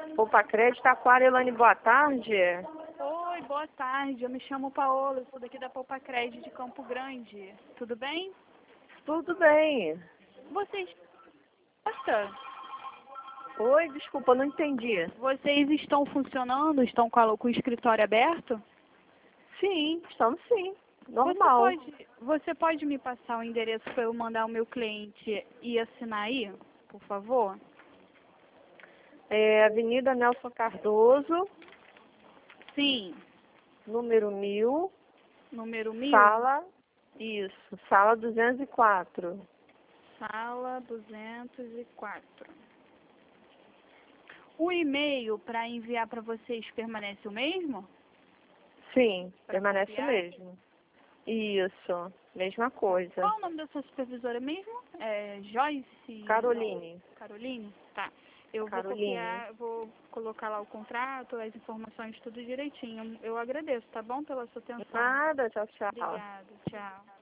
Poupa Crédito, Aquarelane, boa tarde. Oi, boa tarde. Eu me chamo Paola, sou daqui da Poupa Crédito de Campo Grande. Tudo bem? Tudo bem. Vocês... Nossa, Oi, desculpa, não entendi. vocês estão funcionando? Estão com o escritório aberto? Sim, estamos sim. Você Normal. você pode me passar o endereço para eu mandar o meu cliente e assinar aí, por favor? É Avenida Nelson Cardoso, Sim, número 1000, número 1000, sala 204. sala 204. O e-mail para enviar para vocês permanece o mesmo? Sim, Pra permanece o copiar? mesmo. Isso, mesma coisa. Qual o nome da sua supervisora mesmo? É Joyce? Caroline. Caroline? Tá. Eu vou Caroline. copiar, vou colocar lá o contrato, as informações, tudo direitinho. Eu agradeço, tá bom? Pela sua atenção. Nada, tchau, tchau. Obrigada. Tchau.